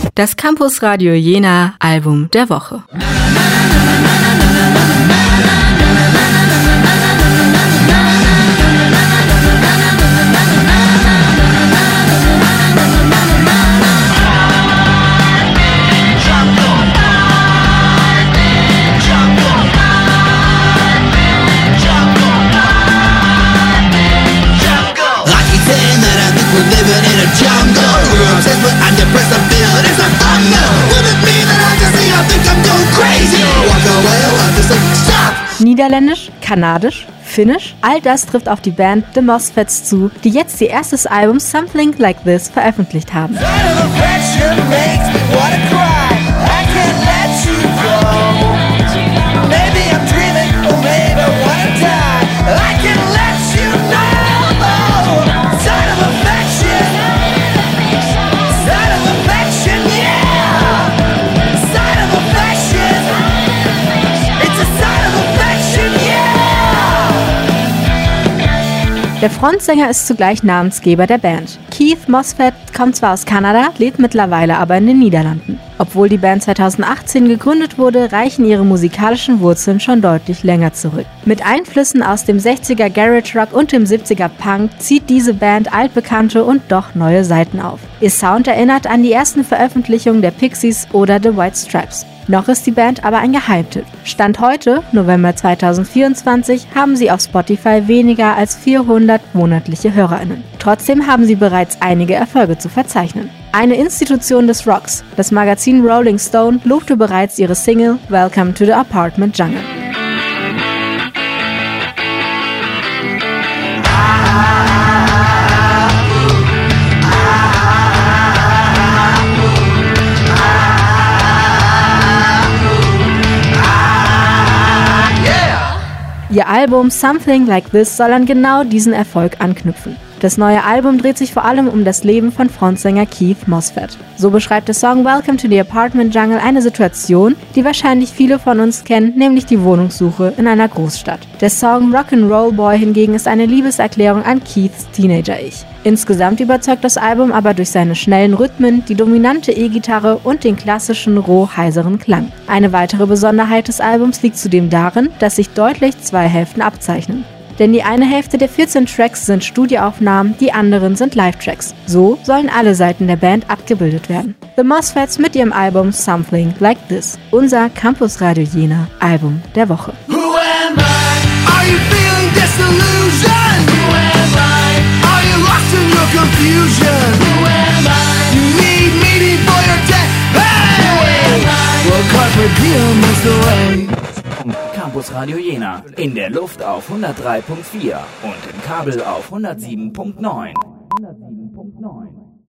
Das Campus Radio Jena Album der Woche. We're living in a jungle. We're obsessed with undepressed abilities of thunder. Would it mean that I just see I think I'm going crazy? Walk away, I'll just like stop. Niederländisch, Kanadisch, Finnisch, all das trifft auf die Band The Mosfets zu, die jetzt ihr erstes Album Something Like This veröffentlicht haben. Der Frontsänger ist zugleich Namensgeber der Band. Keith Mosfet kommt zwar aus Kanada, lebt mittlerweile aber in den Niederlanden. Obwohl die Band 2018 gegründet wurde, reichen ihre musikalischen Wurzeln schon deutlich länger zurück. Mit Einflüssen aus dem 60er Garage Rock und dem 70er Punk zieht diese Band altbekannte und doch neue Seiten auf. Ihr Sound erinnert an die ersten Veröffentlichungen der Pixies oder The White Stripes. Noch ist die Band aber ein Geheimtipp. Stand heute, November 2024, haben sie auf Spotify weniger als 400 monatliche HörerInnen. Trotzdem haben sie bereits einige Erfolge zu verzeichnen. Eine Institution des Rocks, das Magazin Rolling Stone, lobte bereits ihre Single Welcome to the Apartment Jungle. Ihr Album Something Like This soll an genau diesen Erfolg anknüpfen. Das neue Album dreht sich vor allem um das Leben von Frontsänger Keith Mosfet. So beschreibt der Song Welcome to the Apartment Jungle eine Situation, die wahrscheinlich viele von uns kennen, nämlich die Wohnungssuche in einer Großstadt. Der Song Rock'n'Roll Boy hingegen ist eine Liebeserklärung an Keiths Teenager-Ich. Insgesamt überzeugt das Album aber durch seine schnellen Rhythmen, die dominante E-Gitarre und den klassischen roh-heiseren Klang. Eine weitere Besonderheit des Albums liegt zudem darin, dass sich deutlich zwei Hälften abzeichnen. Denn die eine Hälfte der 14 Tracks sind Studioaufnahmen, die anderen sind Live-Tracks. So sollen alle Seiten der Band abgebildet werden. The Mosfets mit ihrem Album Something Like This. Unser Campus Radio Jena Album der Woche. Who am I? Are you feeling disillusioned? Who am I? Are you lost in your confusion? Who am I? You need me before you're dead. Hey! Who am I? Well, carpe diem is the way. Campus Radio Jena. In der Luft auf 103.4 und im Kabel auf 107.9.